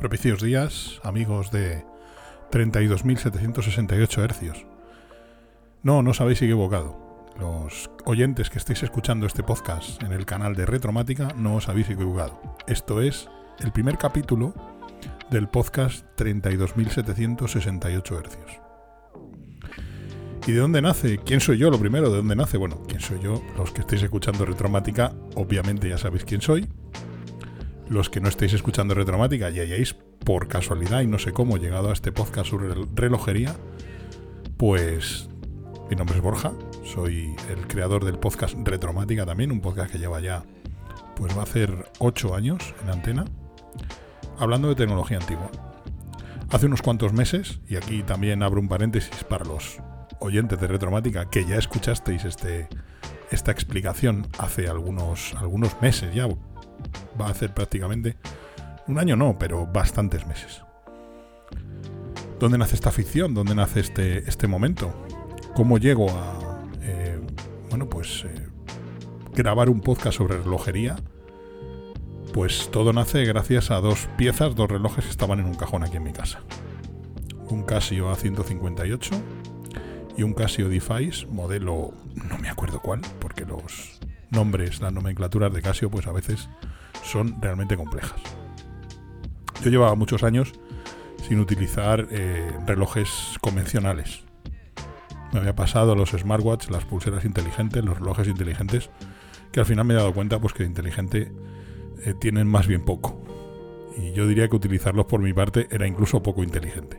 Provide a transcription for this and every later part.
Propicios días, amigos de 32.768 hercios. No os habéis equivocado. Los oyentes que estáis escuchando este podcast en el canal de Retromática no os habéis equivocado. Esto es el primer capítulo del podcast 32.768 hercios. ¿Y de dónde nace? ¿Quién soy yo? Lo primero, ¿de dónde nace? Bueno, ¿quién soy yo? Los que estáis escuchando Retromática, obviamente ya sabéis quién soy. Los que no estáis escuchando Retromática y hayáis, por casualidad y no sé cómo, llegado a este podcast sobre relojería, pues mi nombre es Borja, soy el creador del podcast Retromática también, un podcast que lleva ya, pues va a hacer 8 años en antena, hablando de tecnología antigua. Hace unos cuantos meses, y aquí también abro un paréntesis para los oyentes de Retromática que ya escuchasteis esta explicación hace algunos meses ya, va a hacer prácticamente un año, no, pero bastantes meses. ¿Dónde nace esta ficción? ¿Dónde nace este momento? ¿Cómo llego a grabar un podcast sobre relojería? Pues todo nace gracias a dos relojes que estaban en un cajón aquí en mi casa. Un Casio A158 y un Casio Defice, modelo no me acuerdo cuál, porque los nombres, las nomenclaturas de Casio, pues a veces son realmente complejas. Yo llevaba muchos años sin utilizar relojes convencionales. Me había pasado los smartwatch, las pulseras inteligentes, los relojes inteligentes, que al final me he dado cuenta pues que de inteligente tienen más bien poco. Y yo diría que utilizarlos por mi parte era incluso poco inteligente.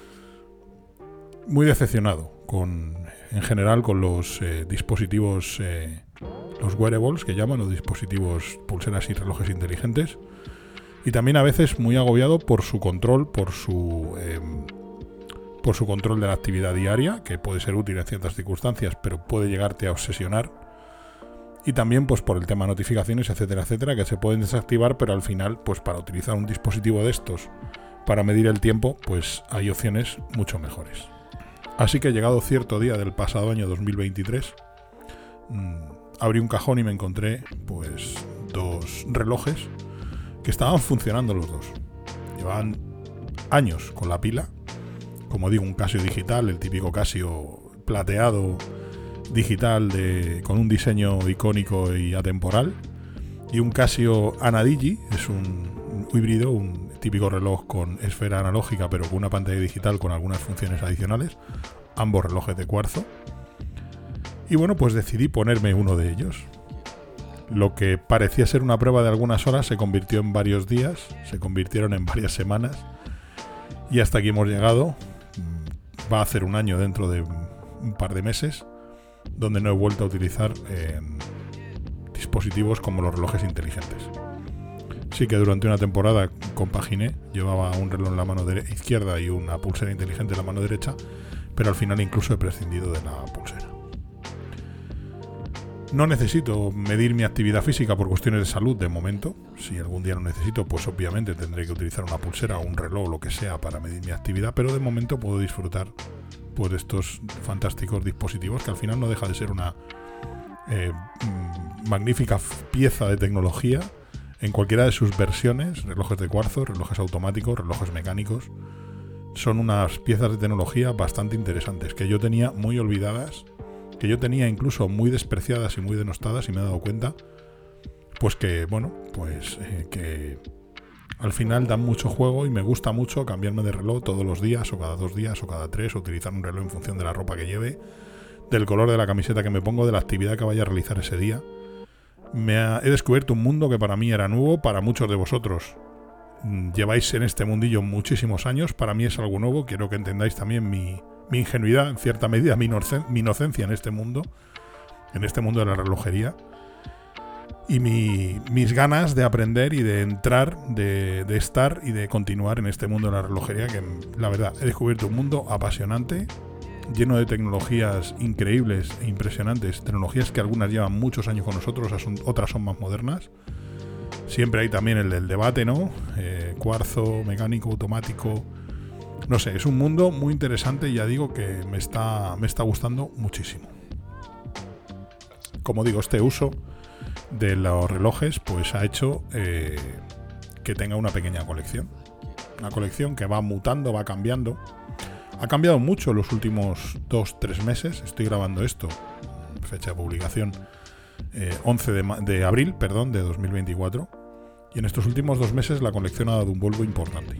Muy decepcionado en general con los dispositivos, los wearables que llaman, los dispositivos, pulseras y relojes inteligentes, y también a veces muy agobiado por su control, por su control de la actividad diaria, que puede ser útil en ciertas circunstancias, pero puede llegarte a obsesionar, y también pues por el tema notificaciones, etcétera, etcétera, que se pueden desactivar, pero al final, pues para utilizar un dispositivo de estos para medir el tiempo, pues hay opciones mucho mejores. Así que llegado cierto día del pasado año 2023, abrí un cajón y me encontré pues dos relojes que estaban funcionando los dos. Llevaban años con la pila, como digo, un Casio digital, el típico Casio plateado digital con un diseño icónico y atemporal, y un Casio Anadigi, es un híbrido, un típico reloj con esfera analógica pero con una pantalla digital con algunas funciones adicionales, ambos relojes de cuarzo. Y bueno, pues decidí ponerme uno de ellos. Lo que parecía ser una prueba de algunas horas se convirtió en varios días, se convirtieron en varias semanas, y hasta aquí hemos llegado. Va a hacer un año dentro de un par de meses, donde no he vuelto a utilizar dispositivos como los relojes inteligentes. Sí que durante una temporada compaginé, llevaba un reloj en la mano izquierda y una pulsera inteligente en la mano derecha, pero al final incluso he prescindido de la pulsera. No necesito medir mi actividad física por cuestiones de salud de momento. Si algún día lo necesito, pues obviamente tendré que utilizar una pulsera o un reloj o lo que sea para medir mi actividad, pero de momento puedo disfrutar pues, de estos fantásticos dispositivos que al final no deja de ser una magnífica pieza de tecnología en cualquiera de sus versiones, relojes de cuarzo, relojes automáticos, relojes mecánicos. Son unas piezas de tecnología bastante interesantes que yo tenía muy olvidadas, que yo tenía incluso muy despreciadas y muy denostadas, y me he dado cuenta pues que que al final dan mucho juego, y me gusta mucho cambiarme de reloj todos los días o cada 2 días o cada 3, utilizar un reloj en función de la ropa que lleve, del color de la camiseta que me pongo, de la actividad que vaya a realizar ese día. He descubierto un mundo que para mí era nuevo, para muchos de vosotros lleváis en este mundillo muchísimos años, para mí es algo nuevo. Quiero que entendáis también mi ingenuidad, en cierta medida mi inocencia en este mundo de la relojería, y mis ganas de aprender y de entrar, de estar y de continuar en este mundo de la relojería, que la verdad he descubierto un mundo apasionante, lleno de tecnologías increíbles e impresionantes, tecnologías que algunas llevan muchos años con nosotros, otras son más modernas. Siempre hay también el del debate, ¿no? Cuarzo, mecánico, automático. No sé, es un mundo muy interesante, y ya digo que me está gustando muchísimo. Como digo, este uso de los relojes pues ha hecho que tenga una pequeña colección. Una colección que va mutando, va cambiando. Ha cambiado mucho en los últimos 2-3 meses. Estoy grabando esto, fecha de publicación 11 de abril, de 2024. Y en estos últimos 2 meses la colección ha dado un vuelco importante.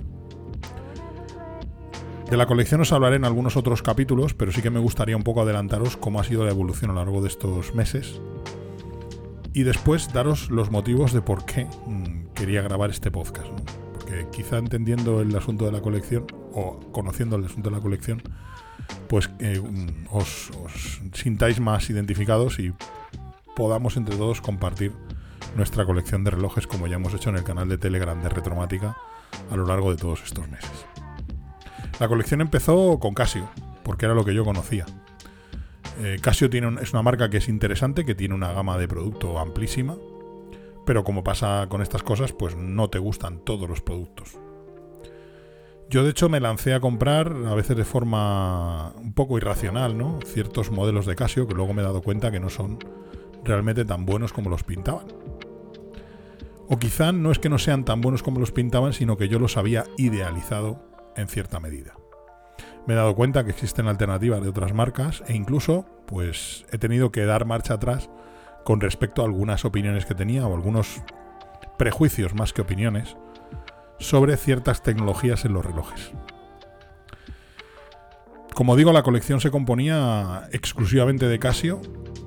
De la colección os hablaré en algunos otros capítulos, pero sí que me gustaría un poco adelantaros cómo ha sido la evolución a lo largo de estos meses y después daros los motivos de por qué quería grabar este podcast, ¿no? Porque quizá entendiendo el asunto de la colección o conociendo el asunto de la colección, pues os sintáis más identificados y podamos entre todos compartir nuestra colección de relojes, como ya hemos hecho en el canal de Telegram de Retromática a lo largo de todos estos meses. La colección empezó con Casio, porque era lo que yo conocía. Casio es una marca que es interesante, que tiene una gama de producto amplísima, pero como pasa con estas cosas, pues no te gustan todos los productos. Yo de hecho me lancé a comprar, a veces de forma un poco irracional, ¿no?, ciertos modelos de Casio que luego me he dado cuenta que no son realmente tan buenos como los pintaban. O quizá no es que no sean tan buenos como los pintaban, sino que yo los había idealizado en cierta medida. Me he dado cuenta que existen alternativas de otras marcas e incluso pues he tenido que dar marcha atrás con respecto a algunas opiniones que tenía o algunos prejuicios más que opiniones sobre ciertas tecnologías en los relojes. Como digo, la colección se componía exclusivamente de Casio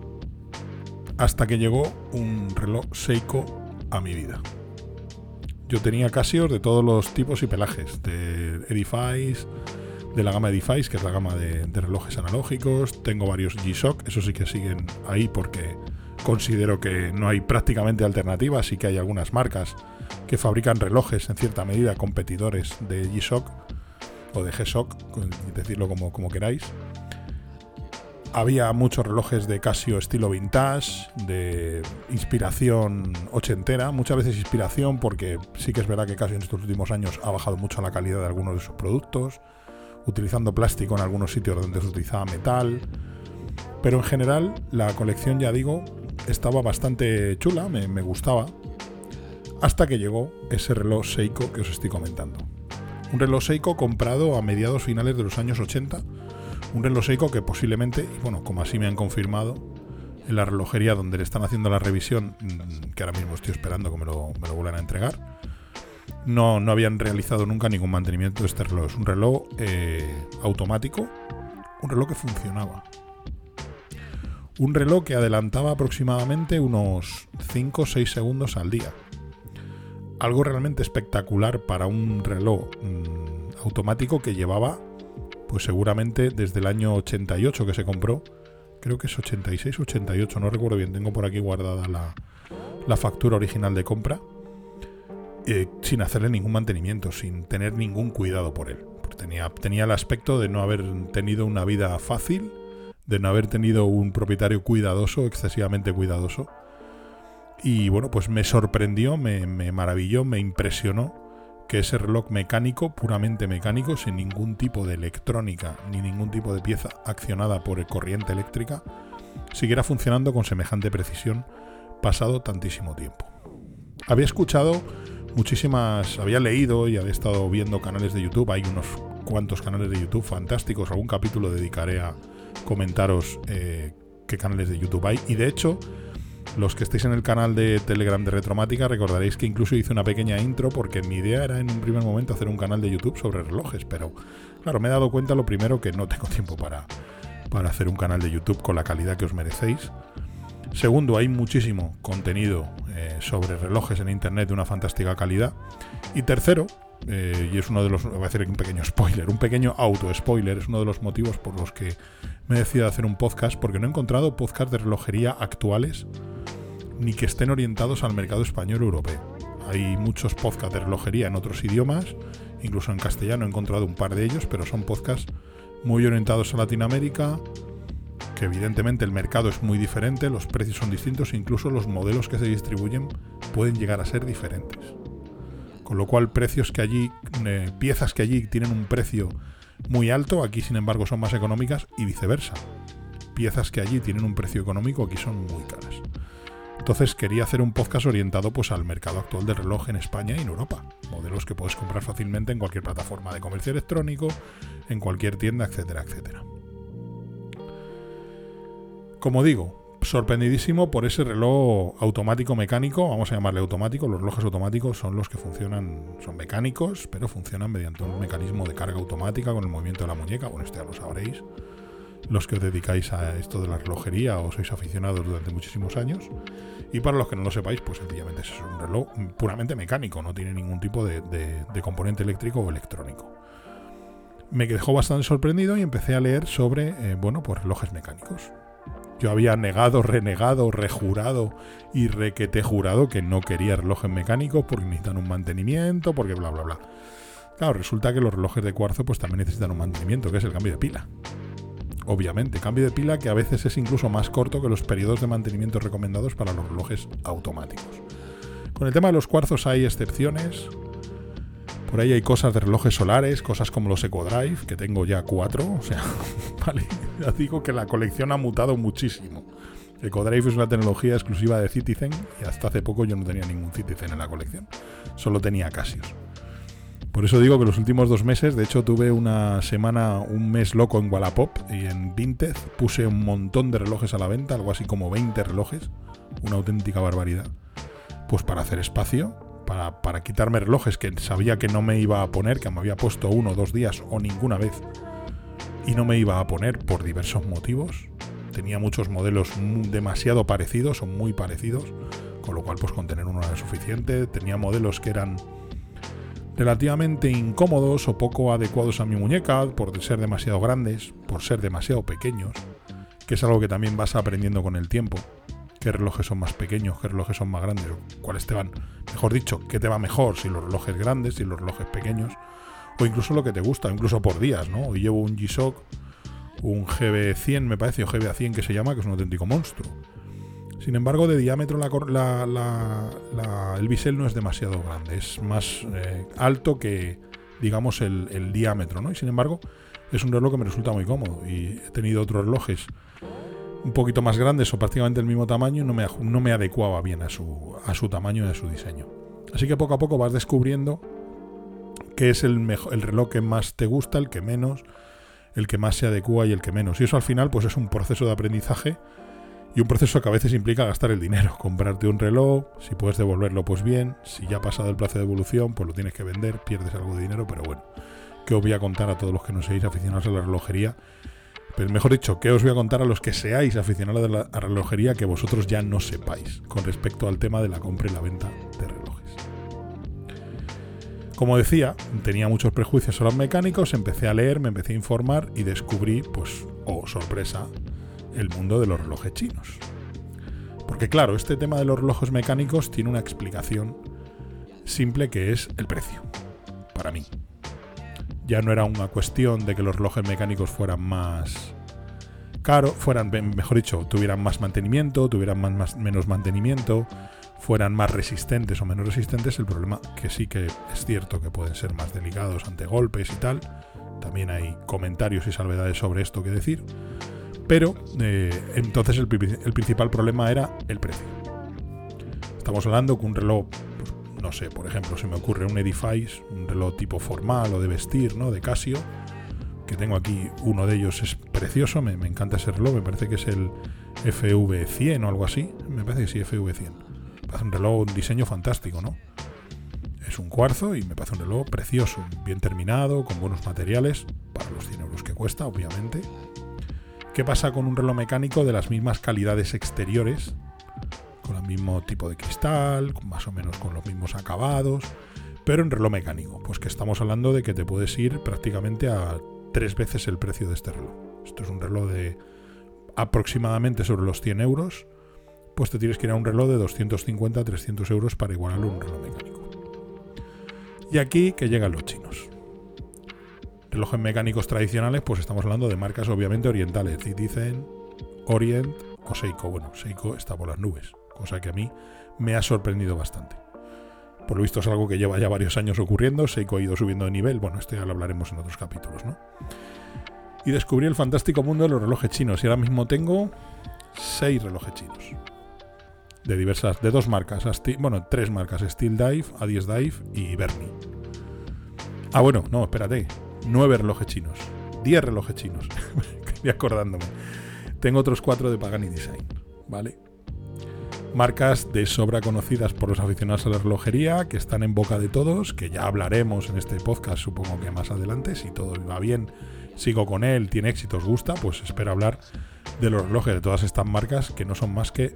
hasta que llegó un reloj Seiko a mi vida. Yo tenía Casios de todos los tipos y pelajes, de Edifice, de la gama Edifice, que es la gama de relojes analógicos. Tengo varios G-Shock, eso sí que siguen ahí porque considero que no hay prácticamente alternativas. Sí que hay algunas marcas que fabrican relojes en cierta medida competidores de G-Shock o de G-Shock, decirlo como queráis. Había muchos relojes de Casio estilo vintage, de inspiración ochentera, muchas veces inspiración porque sí que es verdad que Casio en estos últimos años ha bajado mucho la calidad de algunos de sus productos, utilizando plástico en algunos sitios donde se utilizaba metal, pero en general la colección, ya digo, estaba bastante chula, me gustaba, hasta que llegó ese reloj Seiko que os estoy comentando. Un reloj Seiko comprado a mediados finales de los años 80, un reloj Seiko que posiblemente, y bueno, como así me han confirmado en la relojería donde le están haciendo la revisión, que ahora mismo estoy esperando que me lo vuelvan a entregar, no habían realizado nunca ningún mantenimiento de este reloj. Es un reloj automático, un reloj que funcionaba. Un reloj que adelantaba aproximadamente unos 5 o 6 segundos al día. Algo realmente espectacular para un reloj automático que llevaba pues seguramente desde el año 88 que se compró, creo que es 86 o 88, no recuerdo bien, tengo por aquí guardada la factura original de compra, sin hacerle ningún mantenimiento, sin tener ningún cuidado por él. Tenía el aspecto de no haber tenido una vida fácil, de no haber tenido un propietario cuidadoso, excesivamente cuidadoso, y bueno, pues me sorprendió, me maravilló, me impresionó que ese reloj mecánico, puramente mecánico, sin ningún tipo de electrónica ni ningún tipo de pieza accionada por corriente eléctrica, siguiera funcionando con semejante precisión pasado tantísimo tiempo. Había escuchado había leído y había estado viendo canales de YouTube, hay unos cuantos canales de YouTube fantásticos, algún capítulo dedicaré a comentaros qué canales de YouTube hay, y de hecho los que estéis en el canal de Telegram de Retromática recordaréis que incluso hice una pequeña intro porque mi idea era en un primer momento hacer un canal de YouTube sobre relojes, pero claro, me he dado cuenta lo primero que no tengo tiempo para hacer un canal de YouTube con la calidad que os merecéis. Segundo, hay muchísimo contenido sobre relojes en internet de una fantástica calidad. Y tercero, y es uno de los, voy a hacer un pequeño spoiler, un pequeño auto-spoiler, es uno de los motivos por los que me he decidido hacer un podcast, porque no he encontrado podcasts de relojería actuales ni que estén orientados al mercado español o europeo. Hay muchos podcasts de relojería en otros idiomas, incluso en castellano he encontrado un par de ellos, pero son podcasts muy orientados a Latinoamérica, que evidentemente el mercado es muy diferente, los precios son distintos e incluso los modelos que se distribuyen pueden llegar a ser diferentes. Con lo cual piezas que allí tienen un precio muy alto, aquí sin embargo son más económicas y viceversa. Piezas que allí tienen un precio económico, aquí son muy caras. Entonces quería hacer un podcast orientado pues al mercado actual del reloj en España y en Europa. Modelos que puedes comprar fácilmente en cualquier plataforma de comercio electrónico, en cualquier tienda, etcétera, etcétera. Como digo, sorprendidísimo por ese reloj automático mecánico, vamos a llamarle automático. Los relojes automáticos son los que funcionan, son mecánicos, pero funcionan mediante un mecanismo de carga automática con el movimiento de la muñeca. Bueno, esto ya lo sabréis, los que os dedicáis a esto de la relojería o sois aficionados durante muchísimos años. Y para los que no lo sepáis, pues sencillamente es un reloj puramente mecánico, no tiene ningún tipo de componente eléctrico o electrónico. Me dejó bastante sorprendido y empecé a leer sobre, pues relojes mecánicos. Yo había negado, renegado, rejurado y requete jurado que no quería relojes mecánicos porque necesitan un mantenimiento, porque bla, bla, bla. Claro, resulta que los relojes de cuarzo pues también necesitan un mantenimiento, que es el cambio de pila. Obviamente, cambio de pila que a veces es incluso más corto que los periodos de mantenimiento recomendados para los relojes automáticos. Con el tema de los cuarzos hay excepciones. Por ahí hay cosas de relojes solares, cosas como los EcoDrive, que tengo ya 4. O sea, vale, ya digo que la colección ha mutado muchísimo. EcoDrive es una tecnología exclusiva de Citizen y hasta hace poco yo no tenía ningún Citizen en la colección. Solo tenía Casios. Por eso digo que los últimos 2 meses, de hecho tuve un mes loco en Wallapop y en Vinted puse un montón de relojes a la venta, algo así como 20 relojes, una auténtica barbaridad, pues para hacer espacio, para quitarme relojes que sabía que no me iba a poner, que me había puesto 1 o 2 días o ninguna vez y no me iba a poner por diversos motivos. Tenía muchos modelos demasiado parecidos o muy parecidos, con lo cual pues con tener uno era suficiente. Tenía modelos que eran relativamente incómodos o poco adecuados a mi muñeca por ser demasiado grandes, por ser demasiado pequeños, que es algo que también vas aprendiendo con el tiempo. Qué relojes son más pequeños, qué relojes son más grandes, cuáles te van, mejor dicho, qué te va mejor, si los relojes grandes, si los relojes pequeños, o incluso lo que te gusta, incluso por días, ¿no? Hoy llevo un G-Shock, un GB100 me parece, o GB100 que se llama, que es un auténtico monstruo. Sin embargo, de diámetro el bisel no es demasiado grande, es más alto que, digamos, el diámetro, ¿no? Y sin embargo, es un reloj que me resulta muy cómodo. Y he tenido otros relojes un poquito más grandes o prácticamente el mismo tamaño y no me adecuaba bien a su tamaño y a su diseño. Así que poco a poco vas descubriendo qué es el reloj que más te gusta, el que menos, el que más se adecua y el que menos. Y eso al final pues es un proceso de aprendizaje y un proceso que a veces implica gastar el dinero, comprarte un reloj, si puedes devolverlo pues bien, si ya ha pasado el plazo de devolución pues lo tienes que vender, pierdes algo de dinero, pero bueno, ¿qué os voy a contar a todos los que no seáis aficionados a la relojería? Pero mejor dicho, ¿qué os voy a contar a los que seáis aficionados a la relojería que vosotros ya no sepáis con respecto al tema de la compra y la venta de relojes? Como decía, tenía muchos prejuicios sobre los mecánicos, empecé a leer, me empecé a informar y descubrí, pues, sorpresa, el mundo de los relojes chinos. Porque claro, este tema de los relojes mecánicos tiene una explicación simple que es el precio, para mí. Ya no era una cuestión de que los relojes mecánicos fueran más caros, mejor dicho, tuvieran más mantenimiento, tuvieran menos mantenimiento, fueran más resistentes o menos resistentes. El problema que sí que es cierto que pueden ser más delicados ante golpes y tal. También hay comentarios y salvedades sobre esto que decir. Pero entonces el principal problema era el precio. Estamos hablando que un reloj, pues, no sé, por ejemplo, se me ocurre un Edifice, un reloj tipo formal o de vestir, ¿no? De Casio, que tengo aquí, uno de ellos es precioso, me encanta ese reloj, me parece que es el FV100 o algo así, me parece que sí, FV100. Me parece un reloj, un diseño fantástico, ¿no? Es un cuarzo y me parece un reloj precioso, bien terminado, con buenos materiales, para los 100 euros que cuesta, obviamente. ¿Qué pasa con un reloj mecánico de las mismas calidades exteriores? Con el mismo tipo de cristal, más o menos con los mismos acabados, pero en reloj mecánico. Pues que estamos hablando de que te puedes ir prácticamente a 3 veces el precio de este reloj. Esto es un reloj de aproximadamente sobre los 100 euros, pues te tienes que ir a un reloj de 250 a 300 euros para igualarlo a un reloj mecánico. Y aquí que llegan los chinos. Relojes mecánicos tradicionales, pues estamos hablando de marcas obviamente orientales, Citizen, Orient o Seiko. Bueno, Seiko está por las nubes, cosa que a mí me ha sorprendido bastante. Por lo visto es algo que lleva ya varios años ocurriendo, Seiko ha ido subiendo de nivel, bueno, esto ya lo hablaremos en otros capítulos, ¿no? Y descubrí el fantástico mundo de los relojes chinos y ahora mismo tengo 6 relojes chinos. de dos marcas, tres marcas, Steel Dive, Adidas Dive y Berni. Bueno, no, espérate, 9 relojes chinos, 10 relojes chinos, estoy acordándome. Tengo otros 4 de Pagani Design, ¿vale? Marcas de sobra conocidas por los aficionados a la relojería, que están en boca de todos, que ya hablaremos en este podcast, supongo que más adelante, si todo va bien, sigo con él, tiene éxito, os gusta, pues espero hablar de los relojes de todas estas marcas que no son más que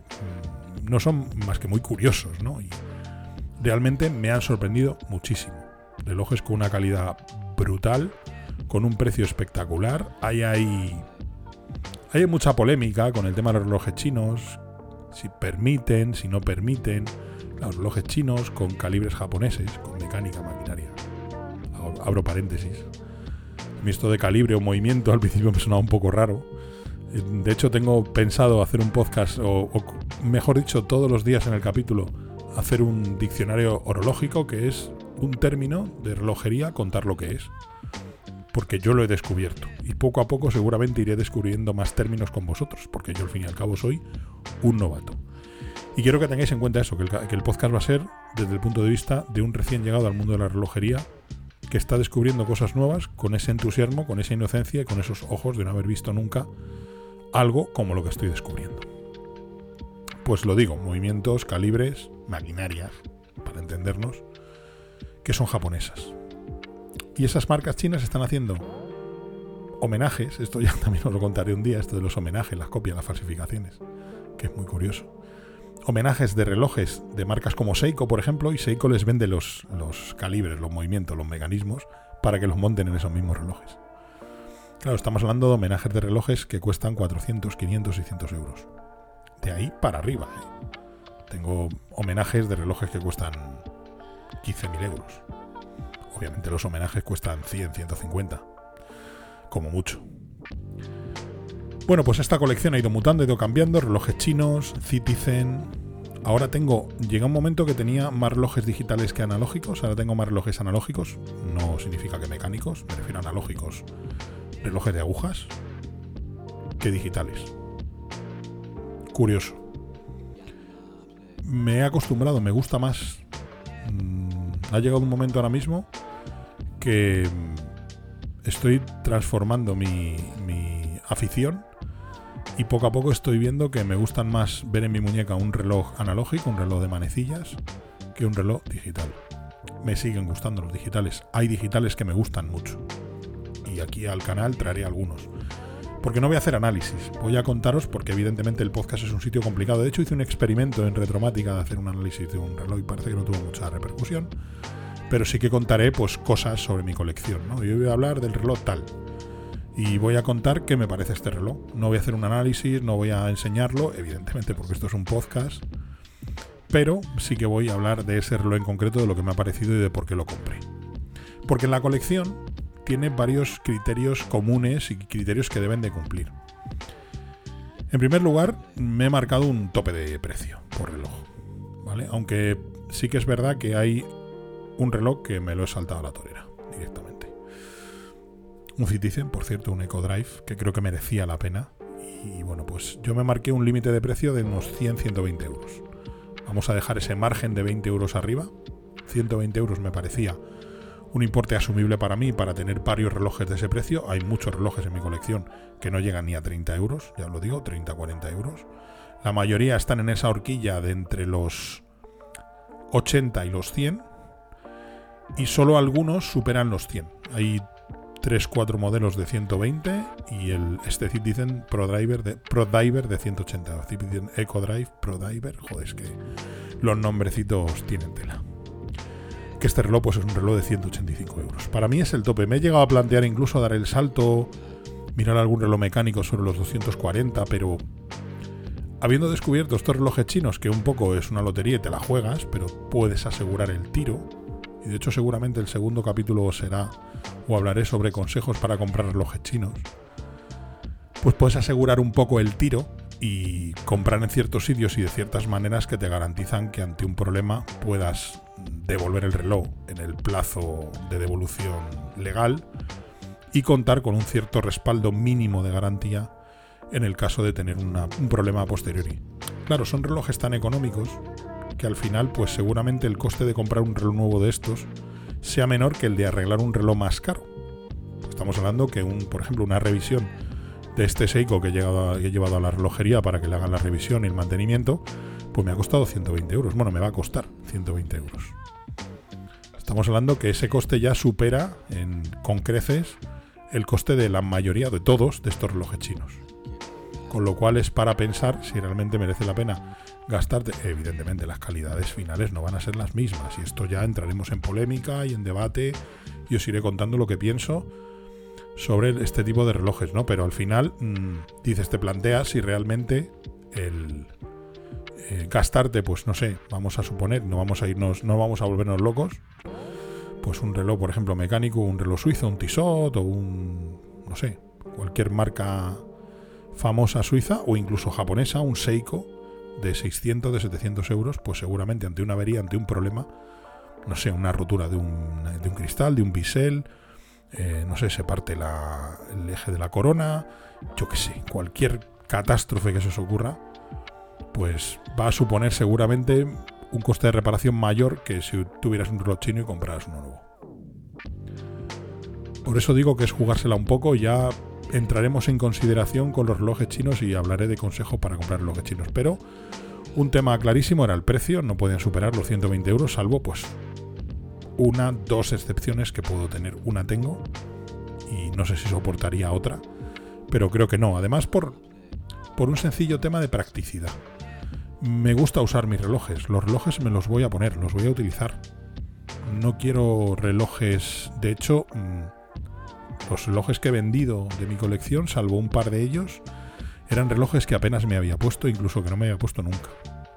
muy curiosos, ¿no? Y realmente me han sorprendido muchísimo. Relojes con una calidad brutal, con un precio espectacular. Hay mucha polémica con el tema de los relojes chinos, si permiten, si no permiten. Los relojes chinos con calibres japoneses, con mecánica, maquinaria. Abro paréntesis. A mí esto de calibre o movimiento al principio me sonaba un poco raro. De hecho, tengo pensado hacer un podcast, o mejor dicho, todos los días en el capítulo, hacer un diccionario orológico, que es un término de relojería, contar lo que es. Porque yo lo he descubierto. Y poco a poco seguramente iré descubriendo más términos con vosotros, porque yo al fin y al cabo soy un novato. Y quiero que tengáis en cuenta eso, que el podcast va a ser desde el punto de vista de un recién llegado al mundo de la relojería, que está descubriendo cosas nuevas con ese entusiasmo, con esa inocencia y con esos ojos de no haber visto nunca algo como lo que estoy descubriendo. Pues lo digo, movimientos, calibres, maquinarias, para entendernos, que son japonesas. Y esas marcas chinas están haciendo homenajes, esto ya también os lo contaré un día, esto de los homenajes, las copias, las falsificaciones, que es muy curioso. Homenajes de relojes de marcas como Seiko, por ejemplo, y Seiko les vende los calibres, los movimientos, los mecanismos, para que los monten en esos mismos relojes. Claro, estamos hablando de homenajes de relojes que cuestan 400, 500, 600 euros. De ahí para arriba, ¿eh? Tengo homenajes de relojes que cuestan 15.000 euros. Obviamente los homenajes cuestan 100, 150, como mucho. Bueno, pues esta colección ha ido mutando, ha ido cambiando, relojes chinos, Citizen. Ahora llega un momento que tenía más relojes digitales que analógicos, ahora tengo más relojes analógicos, no significa que mecánicos, me refiero a analógicos, relojes de agujas, que digitales. Curioso. Me he acostumbrado, me gusta más. Ha llegado un momento ahora mismo que estoy transformando mi afición y poco a poco estoy viendo que me gustan más ver en mi muñeca un reloj analógico, un reloj de manecillas, que un reloj digital. Me siguen gustando los digitales. Hay digitales que me gustan mucho. Y aquí al canal traeré algunos. Porque no voy a hacer análisis. Voy a contaros, porque evidentemente el podcast es un sitio complicado. De hecho, hice un experimento en Retromática de hacer un análisis de un reloj y parece que no tuvo mucha repercusión. Pero sí que contaré pues cosas sobre mi colección, ¿no? Yo voy a hablar del reloj tal. Y voy a contar qué me parece este reloj. No voy a hacer un análisis, no voy a enseñarlo, evidentemente porque esto es un podcast. Pero sí que voy a hablar de ese reloj en concreto, de lo que me ha parecido y de por qué lo compré. Porque en la colección tiene varios criterios comunes y criterios que deben de cumplir. En primer lugar, me he marcado un tope de precio por reloj, ¿vale? Aunque sí que es verdad que hay un reloj que me lo he saltado a la torera directamente. Un Citizen, por cierto, un Eco Drive, que creo que merecía la pena. Y bueno, pues yo me marqué un límite de precio de unos 100-120 euros. Vamos a dejar ese margen de 20 euros arriba. 120 euros me parecía un importe asumible para mí, para tener varios relojes de ese precio. Hay muchos relojes en mi colección que no llegan ni a 30 euros, ya os lo digo, 30-40 euros. La mayoría están en esa horquilla de entre los 80 y los 100, y solo algunos superan los 100. Hay 3-4 modelos de 120 y este Citizen Pro Diver de 180. Citizen Eco Drive Pro Diver, joder, es que los nombrecitos tienen tela. Que este reloj pues es un reloj de 185 euros. Para mí es el tope. Me he llegado a plantear incluso dar el salto, mirar algún reloj mecánico sobre los 240, pero habiendo descubierto estos relojes chinos, que un poco es una lotería y te la juegas, pero puedes asegurar el tiro, y de hecho seguramente el segundo capítulo será, o hablaré sobre consejos para comprar relojes chinos, pues puedes asegurar un poco el tiro y comprar en ciertos sitios y de ciertas maneras que te garantizan que ante un problema puedas devolver el reloj en el plazo de devolución legal y contar con un cierto respaldo mínimo de garantía en el caso de tener un problema a posteriori. claro, son relojes tan económicos que al final, pues seguramente el coste de comprar un reloj nuevo de estos sea menor que el de arreglar un reloj más caro. Estamos hablando que, por ejemplo, una revisión de este Seiko que he llevado a la relojería para que le hagan la revisión y el mantenimiento, pues me ha costado 120 euros. Bueno, me va a costar 120 euros. Estamos hablando que ese coste ya supera con creces el coste de la mayoría de todos de estos relojes chinos. Con lo cual es para pensar si realmente merece la pena gastarte. Evidentemente las calidades finales no van a ser las mismas y esto ya entraremos en polémica y en debate y os iré contando lo que pienso sobre este tipo de relojes, ¿no? Pero al final te planteas si realmente el gastarte, pues no sé, vamos a suponer, no vamos a volvernos locos, pues un reloj, por ejemplo, mecánico, un reloj suizo, un Tissot o no sé, cualquier marca famosa suiza o incluso japonesa, un Seiko de 600, de 700 euros, pues seguramente ante una avería, ante un problema, no sé, una rotura de un cristal, de un bisel, no sé, se parte el eje de la corona, yo qué sé, cualquier catástrofe que se os ocurra, pues va a suponer seguramente un coste de reparación mayor que si tuvieras un reloj chino y compraras uno nuevo. Por eso digo que es jugársela un poco. Ya entraremos en consideración con los relojes chinos y hablaré de consejos para comprar relojes chinos, pero un tema clarísimo era el precio. No pueden superar los 120 euros, salvo pues dos excepciones que puedo tener. Una tengo y no sé si soportaría otra, pero creo que no. Además por un sencillo tema de practicidad. Me gusta usar mis relojes. Los relojes me los voy a poner, los voy a utilizar. No quiero relojes. De hecho, los relojes que he vendido de mi colección, salvo un par de ellos, eran relojes que apenas me había puesto, incluso que no me había puesto nunca.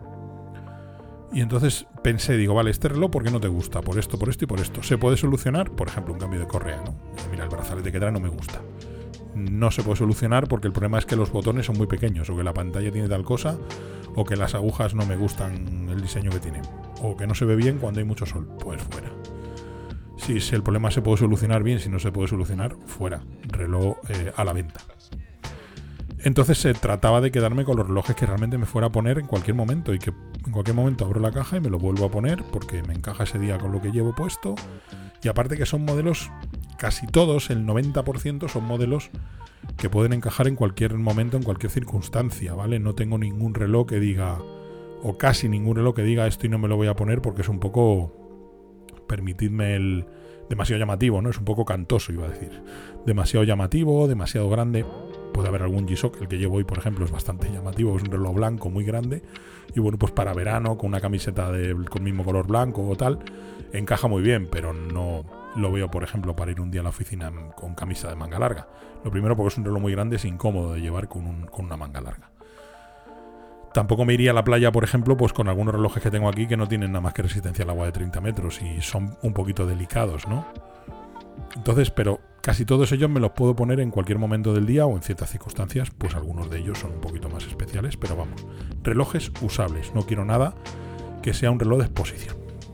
Y entonces pensé, digo, vale, este reloj, ¿por qué no te gusta? Por esto y por esto. ¿Se puede solucionar? Por ejemplo, un cambio de correa, ¿no? Mira, el brazalete que trae no me gusta. No se puede solucionar porque el problema es que los botones son muy pequeños, o que la pantalla tiene tal cosa, o que las agujas no me gustan el diseño que tienen, o que no se ve bien cuando hay mucho sol. Pues fuera. Si el problema se puede solucionar bien, si no se puede solucionar, fuera. Reloj a la venta. Entonces se trataba de quedarme con los relojes que realmente me fuera a poner en cualquier momento, y que en cualquier momento abro la caja y me lo vuelvo a poner porque me encaja ese día con lo que llevo puesto. Y aparte que son modelos, casi todos, el 90% son modelos que pueden encajar en cualquier momento, en cualquier circunstancia, ¿vale? No tengo ningún reloj que diga, o casi ningún reloj que diga esto y no me lo voy a poner porque es un poco, permitidme demasiado llamativo, ¿no? Es un poco cantoso, iba a decir. Demasiado llamativo, demasiado grande. Puede haber algún G-Shock, el que llevo hoy, por ejemplo, es bastante llamativo, es un reloj blanco muy grande. Y bueno, pues para verano, con una camiseta con mismo color blanco o tal, encaja muy bien, pero no lo veo, por ejemplo, para ir un día a la oficina con camisa de manga larga. Lo primero porque es un reloj muy grande, es incómodo de llevar con una manga larga. Tampoco me iría a la playa, por ejemplo, pues con algunos relojes que tengo aquí que no tienen nada más que resistencia al agua de 30 metros y son un poquito delicados, ¿no? Entonces, pero casi todos ellos me los puedo poner en cualquier momento del día o en ciertas circunstancias, pues algunos de ellos son un poquito más especiales, pero vamos, relojes usables, no quiero nada que sea un reloj de exposición.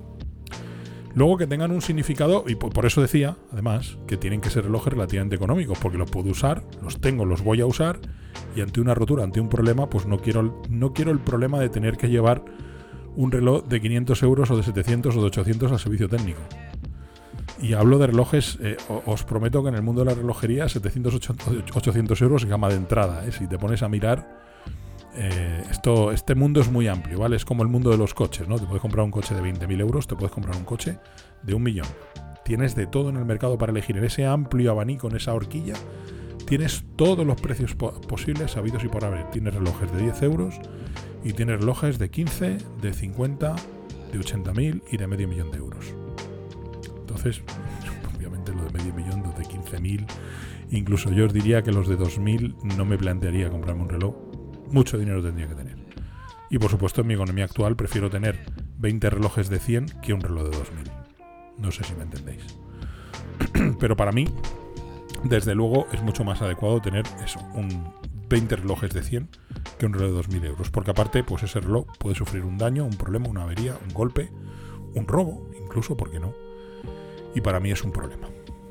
Luego que tengan un significado, y por eso decía, además, que tienen que ser relojes relativamente económicos, porque los puedo usar, los tengo, los voy a usar, y ante una rotura, ante un problema, pues no quiero el problema de tener que llevar un reloj de 500 euros o de 700 o de 800 al servicio técnico. Y hablo de relojes, os prometo que en el mundo de la relojería 700, 800 euros es gama de entrada, si te pones a mirar. Este mundo es muy amplio, ¿vale? Es como el mundo de los coches, ¿no? Te puedes comprar un coche de 20.000 euros, te puedes comprar un coche de 1 millón. Tienes de todo en el mercado para elegir. En ese amplio abanico, en esa horquilla, tienes todos los precios posibles, sabidos y por haber. Tienes relojes de 10 euros y tienes relojes de 15, de 50, de 80.000 y de medio millón de euros. Entonces, obviamente lo de medio millón, los de 15.000, incluso yo os diría que los de 2.000 no me plantearía comprarme un reloj. Mucho dinero tendría que tener. Y por supuesto en mi economía actual prefiero tener 20 relojes de 100 que un reloj de 2.000. No sé si me entendéis. Pero para mí, desde luego, es mucho más adecuado tener eso, 20 relojes de 100 que un reloj de 2.000 euros. Porque aparte, pues ese reloj puede sufrir un daño, un problema, una avería, un golpe, un robo, incluso, ¿por qué no? Y para mí es un problema.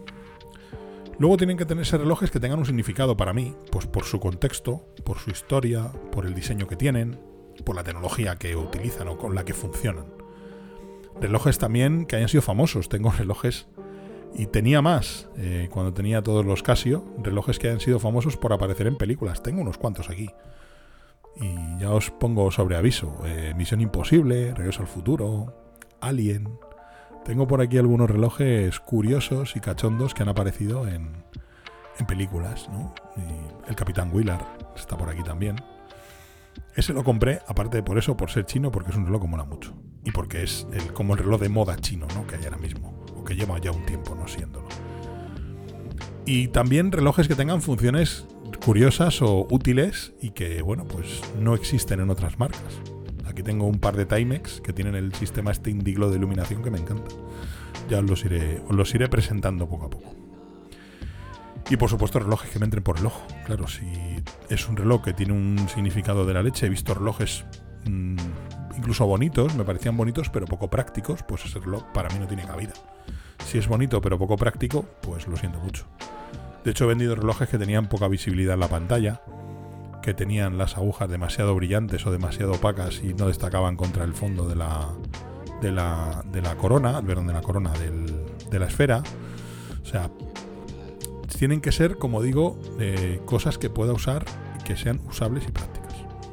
Luego tienen que tenerse relojes que tengan un significado para mí, pues por su contexto, por su historia, por el diseño que tienen, por la tecnología que utilizan o con la que funcionan. Relojes también que hayan sido famosos. Tengo relojes, y tenía más cuando tenía todos los Casio, relojes que hayan sido famosos por aparecer en películas. Tengo unos cuantos aquí. Y ya os pongo sobre aviso. Misión Imposible, Regreso al Futuro, Alien. Tengo por aquí algunos relojes curiosos y cachondos que han aparecido en películas, ¿no? Y el Capitán Willard está por aquí también. Ese lo compré, aparte de por eso, por ser chino, porque es un reloj que mola mucho. Y porque es como el reloj de moda chino, ¿no? Que hay ahora mismo. O que lleva ya un tiempo no siéndolo. Y también relojes que tengan funciones curiosas o útiles y que, bueno, pues no existen en otras marcas. Aquí tengo un par de Timex que tienen el sistema este Indiglo de iluminación que me encanta. Ya os los iré presentando poco a poco. Y por supuesto relojes que me entren por el ojo. Claro, si es un reloj que tiene un significado de la leche, he visto relojes incluso bonitos, me parecían bonitos pero poco prácticos, pues ese reloj para mí no tiene cabida. Si es bonito pero poco práctico, pues lo siento mucho. De hecho he vendido relojes que tenían poca visibilidad en la pantalla, que tenían las agujas demasiado brillantes o demasiado opacas y no destacaban contra el fondo de la corona, perdón, de la esfera. O sea, tienen que ser, como digo, cosas que pueda usar y que sean usables y prácticas.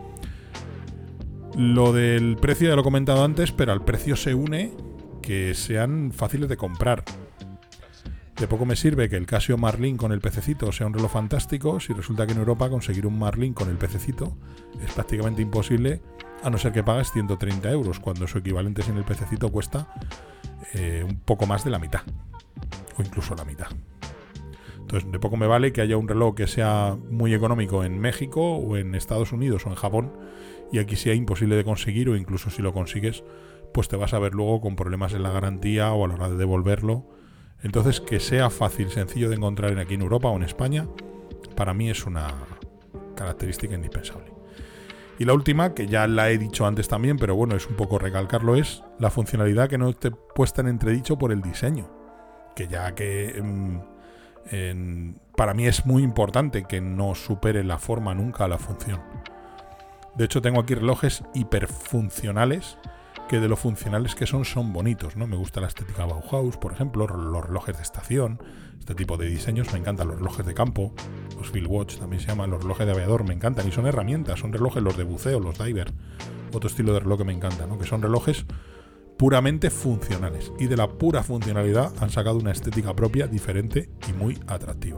Lo del precio ya lo he comentado antes, pero al precio se une que sean fáciles de comprar. De poco me sirve que el Casio Marlin con el pececito sea un reloj fantástico si resulta que en Europa conseguir un Marlin con el pececito es prácticamente imposible, a no ser que pagues 130 euros, cuando su equivalente sin el pececito cuesta un poco más de la mitad, o incluso la mitad. Entonces, de poco me vale que haya un reloj que sea muy económico en México o en Estados Unidos o en Japón y aquí sea imposible de conseguir, o incluso si lo consigues, pues te vas a ver luego con problemas en la garantía o a la hora de devolverlo. Entonces, que sea fácil, sencillo de encontrar aquí en Europa o en España, para mí es una característica indispensable. Y la última, que ya la he dicho antes también, pero bueno, es un poco recalcarlo, es la funcionalidad que no esté puesta en entredicho por el diseño. Que ya que para mí es muy importante que no supere la forma nunca a la función. De hecho, tengo aquí relojes hiperfuncionales, que de lo funcionales que son bonitos, ¿no? Me gusta la estética Bauhaus, por ejemplo, los relojes de estación, este tipo de diseños, me encantan los relojes de campo, los Field Watch también se llaman, los relojes de aviador me encantan, y son herramientas, son relojes, los de buceo, los diver, otro estilo de reloj que me encanta, ¿no? Que son relojes puramente funcionales, y de la pura funcionalidad han sacado una estética propia, diferente y muy atractiva.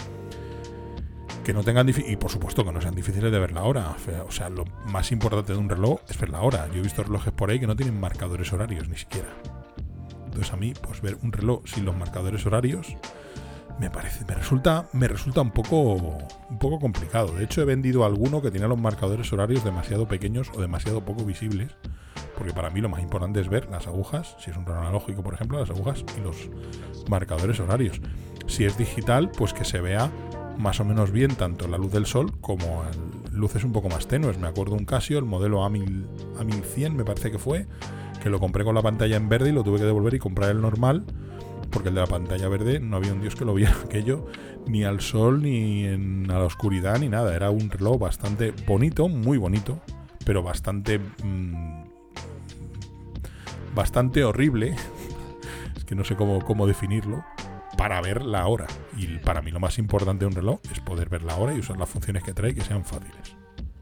Que no tengan y por supuesto que no sean difíciles de ver la hora. O sea, lo más importante de un reloj es ver la hora. Yo he visto relojes por ahí que no tienen marcadores horarios ni siquiera. Entonces a mí, pues ver un reloj sin los marcadores horarios me resulta un poco complicado. De hecho, he vendido alguno que tenía los marcadores horarios demasiado pequeños o demasiado poco visibles, porque para mí lo más importante es ver las agujas, si es un reloj analógico, por ejemplo, las agujas y los marcadores horarios. Si es digital, pues que se vea más o menos bien tanto la luz del sol como luces un poco más tenues. Me acuerdo un Casio, el modelo A1100 me parece que fue, que lo compré con la pantalla en verde y lo tuve que devolver y comprar el normal, porque el de la pantalla verde no había un dios que lo viera aquello, ni al sol, ni a la oscuridad, ni nada. Era un reloj bastante bonito, muy bonito, pero bastante horrible. Es que no sé cómo definirlo, para ver la hora. Y para mí lo más importante de un reloj es poder ver la hora y usar las funciones que trae, que sean fáciles.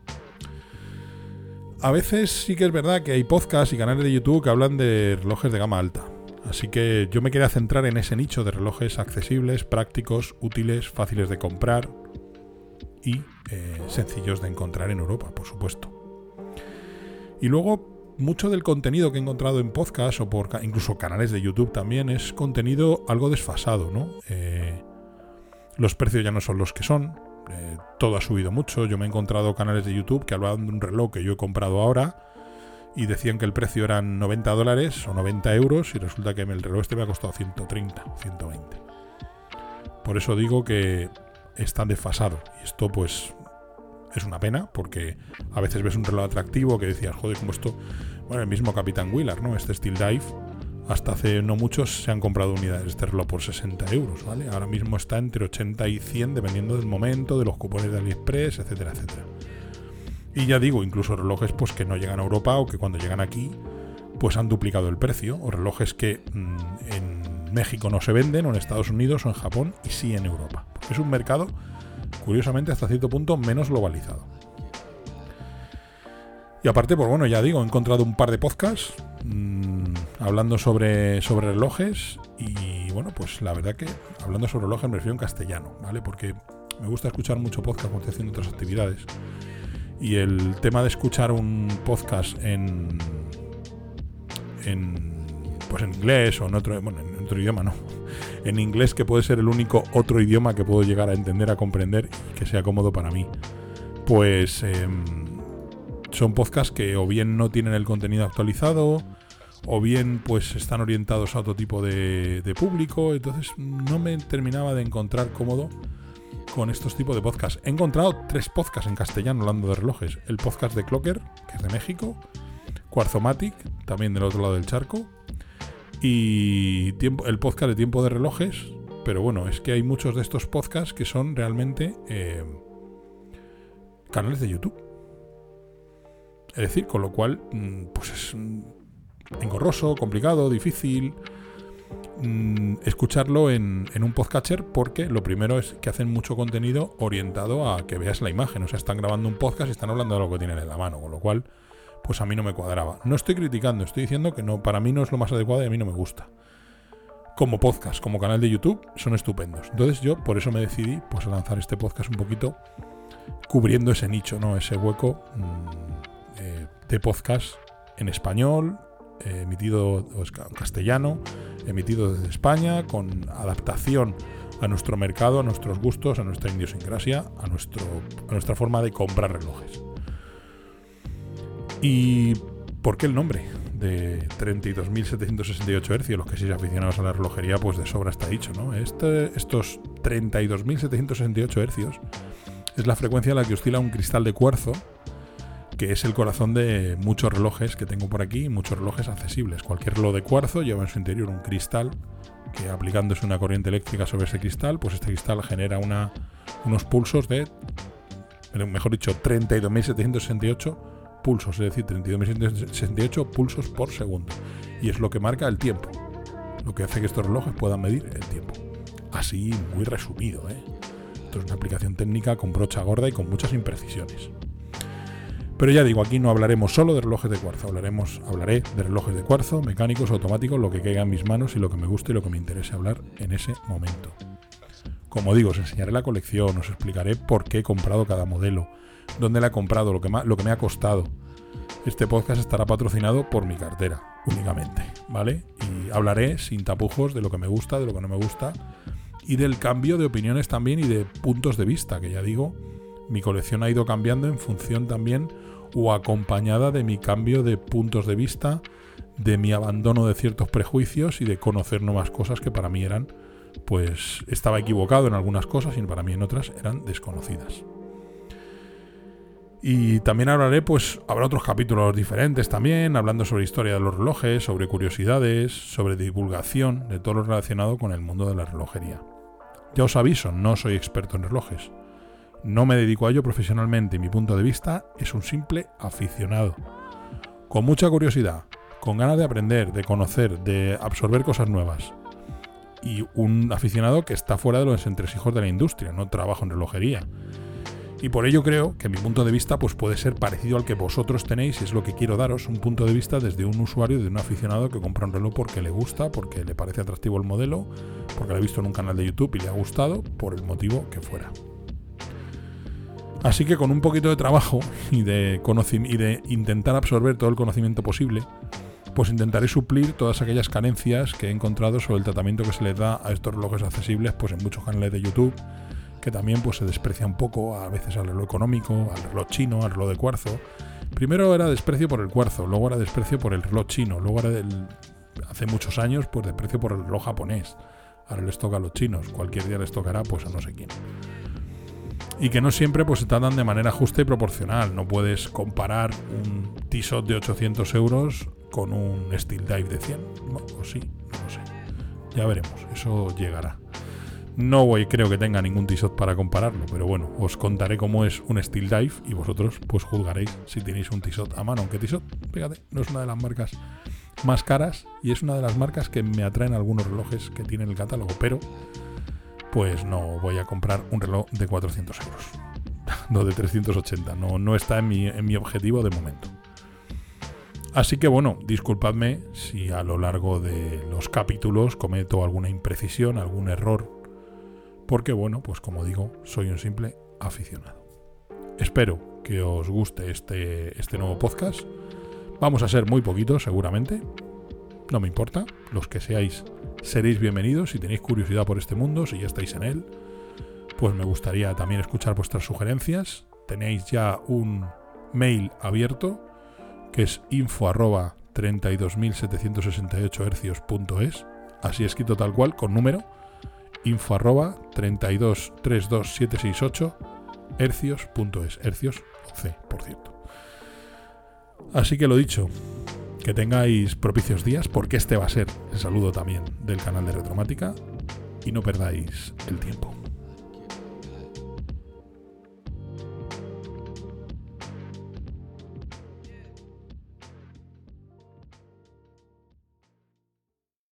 A veces sí que es verdad que hay podcasts y canales de YouTube que hablan de relojes de gama alta. Así que yo me quería centrar en ese nicho de relojes accesibles, prácticos, útiles, fáciles de comprar y sencillos de encontrar en Europa, por supuesto. Y luego, mucho del contenido que he encontrado en podcast o por incluso canales de YouTube también es contenido algo desfasado, ¿no? Los precios ya no son los que son, todo ha subido mucho. Yo me he encontrado canales de YouTube que hablaban de un reloj que yo he comprado ahora y decían que el precio eran $90 o 90 euros y resulta que el reloj este me ha costado 130 o 120. Por eso digo que está desfasado, y esto pues es una pena, porque a veces ves un reloj atractivo que decías, joder, como esto... Bueno, el mismo Capitán Willard, ¿no? Este Steel Dive, hasta hace no muchos se han comprado unidades de este reloj por 60 euros, ¿vale? Ahora mismo está entre 80 y 100, dependiendo del momento, de los cupones de AliExpress, etcétera, etcétera. Y ya digo, incluso relojes pues que no llegan a Europa o que cuando llegan aquí pues han duplicado el precio, o relojes que en México no se venden, o en Estados Unidos o en Japón, y sí en Europa. Porque es un mercado, curiosamente, hasta cierto punto menos globalizado. Y aparte, pues bueno, ya digo, he encontrado un par de podcasts hablando sobre relojes, y bueno, pues la verdad que hablando sobre relojes me refiero en castellano, ¿vale? Porque me gusta escuchar mucho podcast cuando estoy haciendo otras actividades. Y el tema de escuchar un podcast en inglés o en otro idioma, no. En inglés, que puede ser el único otro idioma que puedo llegar a entender, a comprender y que sea cómodo para mí. Pues son podcasts que o bien no tienen el contenido actualizado, o bien pues están orientados a otro tipo de público. Entonces no me terminaba de encontrar cómodo con estos tipos de podcasts. He encontrado 3 podcasts en castellano hablando de relojes. El podcast de Clocker, que es de México, Quarzomatic, también del otro lado del charco, y el podcast de Tiempo de Relojes. Pero bueno, es que hay muchos de estos podcasts que son realmente canales de YouTube. Es decir, con lo cual pues es engorroso, complicado, difícil escucharlo en un podcatcher, porque lo primero es que hacen mucho contenido orientado a que veas la imagen. O sea, están grabando un podcast y están hablando de lo que tienen en la mano, con lo cual pues a mí no me cuadraba. No estoy criticando, estoy diciendo que no, para mí no es lo más adecuado y a mí no me gusta. Como podcast, como canal de YouTube, son estupendos. Entonces yo por eso me decidí pues a lanzar este podcast un poquito cubriendo ese nicho, ¿no? Ese hueco de podcast en español, emitido en castellano, emitido desde España, con adaptación a nuestro mercado, a nuestros gustos, a nuestra idiosincrasia, a nuestra forma de comprar relojes. ¿Y por qué el nombre de 32.768 Hz? Los que sois aficionados a la relojería, pues de sobra está dicho, ¿no? Estos 32.768 Hz es la frecuencia a la que oscila un cristal de cuarzo, que es el corazón de muchos relojes que tengo por aquí, muchos relojes accesibles. Cualquier reloj de cuarzo lleva en su interior un cristal que, aplicándose una corriente eléctrica sobre ese cristal, pues este cristal genera unos pulsos de, mejor dicho, 32.768 pulsos, es decir, 32.768 pulsos por segundo. Y es lo que marca el tiempo, lo que hace que estos relojes puedan medir el tiempo. Así, muy resumido, ¿eh? Esto es una aplicación técnica con brocha gorda y con muchas imprecisiones. Pero ya digo, aquí no hablaremos solo de relojes de cuarzo, hablaré de relojes de cuarzo, mecánicos, automáticos, lo que caiga en mis manos y lo que me guste y lo que me interese hablar en ese momento. Como digo, os enseñaré la colección, os explicaré por qué he comprado cada modelo, dónde la he comprado, lo que me ha costado. Este podcast estará patrocinado por mi cartera, únicamente, ¿vale? Y hablaré sin tapujos de lo que me gusta, de lo que no me gusta, y del cambio de opiniones también y de puntos de vista, que ya digo, mi colección ha ido cambiando en función también o acompañada de mi cambio de puntos de vista, de mi abandono de ciertos prejuicios y de conocer nuevas cosas que para mí eran, pues estaba equivocado en algunas cosas y para mí en otras eran desconocidas. Y también hablaré, pues habrá otros capítulos diferentes también, hablando sobre historia de los relojes, sobre curiosidades, sobre divulgación de todo lo relacionado con el mundo de la relojería. Ya os aviso, no soy experto en relojes. No me dedico a ello profesionalmente y mi punto de vista es un simple aficionado. Con mucha curiosidad, con ganas de aprender, de conocer, de absorber cosas nuevas. Y un aficionado que está fuera de los entresijos de la industria, no trabajo en relojería. Y por ello creo que mi punto de vista pues puede ser parecido al que vosotros tenéis, y es lo que quiero daros, un punto de vista desde un usuario, de un aficionado que compra un reloj porque le gusta, porque le parece atractivo el modelo, porque lo ha visto en un canal de YouTube y le ha gustado, por el motivo que fuera. Así que con un poquito de trabajo y de intentar absorber todo el conocimiento posible, pues intentaré suplir todas aquellas carencias que he encontrado sobre el tratamiento que se les da a estos relojes accesibles pues en muchos canales de YouTube, que también pues se desprecia un poco a veces al reloj económico, al reloj chino, al reloj de cuarzo. Primero era desprecio por el cuarzo, luego era desprecio por el reloj chino, luego era hace muchos años pues desprecio por el reloj japonés. Ahora les toca a los chinos, cualquier día les tocará pues a no sé quién. Y que no siempre pues se tratan de manera justa y proporcional. No puedes comparar un Tissot de 800 euros con un Steel Dive de 100. No, o sí, no lo sé. Ya veremos, eso llegará. Creo que tenga ningún Tissot para compararlo, pero bueno, os contaré cómo es un Steel Dive y vosotros pues juzgaréis si tenéis un Tissot a mano. Aunque Tissot, fíjate, no es una de las marcas más caras y es una de las marcas que me atraen algunos relojes que tienen el catálogo, pero pues no voy a comprar un reloj de 400 euros. No, de 380, no está en mi objetivo de momento. Así que bueno, disculpadme si a lo largo de los capítulos cometo alguna imprecisión, algún error, porque bueno, pues como digo, soy un simple aficionado. Espero que os guste este nuevo podcast. Vamos a ser muy poquitos seguramente, no me importa, los que seáis seréis bienvenidos. Si tenéis curiosidad por este mundo, si ya estáis en él, pues me gustaría también escuchar vuestras sugerencias. Tenéis ya un mail abierto que es info@32768hercios.es, así escrito tal cual, con número, info@3232768hercios.es, hercios o C, por cierto. Así que lo dicho, que tengáis propicios días, porque este va a ser el saludo también del canal de Retromática, y no perdáis el tiempo.